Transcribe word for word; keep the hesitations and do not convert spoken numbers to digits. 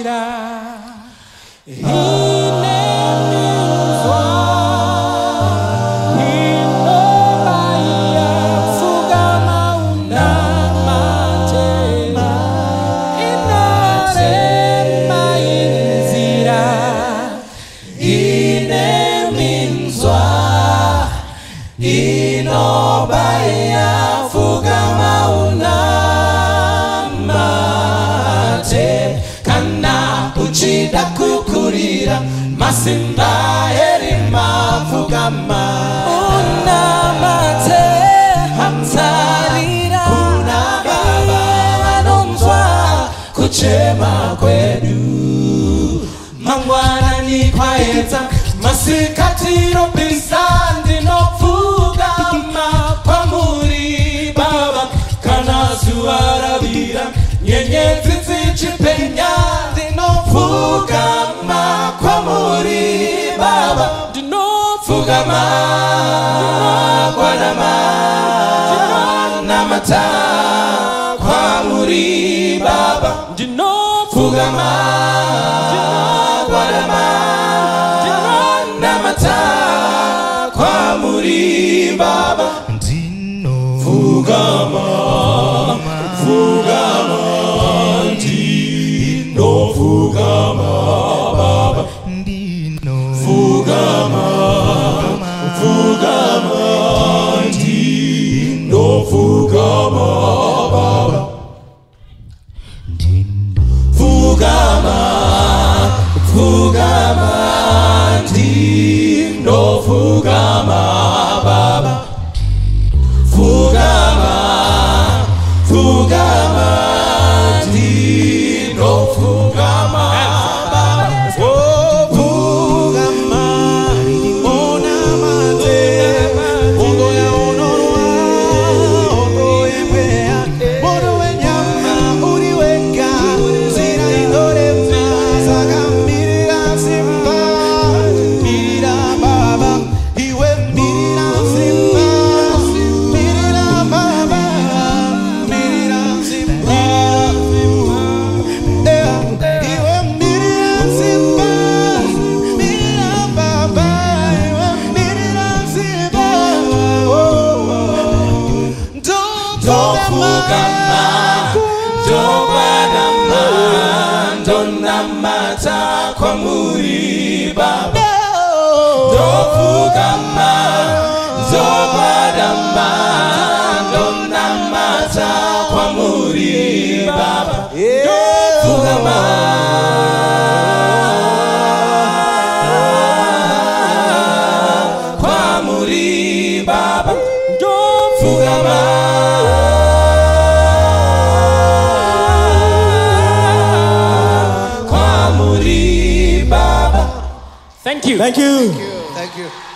Inobaya fugama unamate kana uchida kukurira masimba erima fugama unamate hamtarira kuna baba wanonzwa kuchema kwedu mangwana ni kwaeta masikatiro pisandi no fugama pamuri baba kana suarabira nyenyezi zichipenya dino fugama pamuri baba dino fugama kwanama namata pamuri baba dino fugama kwanama kwa muri baba dino fugama fugama dino fugama baba dino fugama fugama dino fugama baba dino fugama fugama dino fugama baba fugama fugama dino fugama baba oh fugama ona mate ondo ya onorwa ondo epea modo wenyama uri weka zira indore masaka mirira simba mirira baba iwe mirira simba mirira baba mirira simba iwe mirira simba mirira baba iwe mirira simba don't fugama don't badama don't namata kwa muri baba don't fugama don't badama don't namata kwa muri baba fugama kwa muri baba don't fugama kwa muri baba. Thank you. Thank you. Thank you.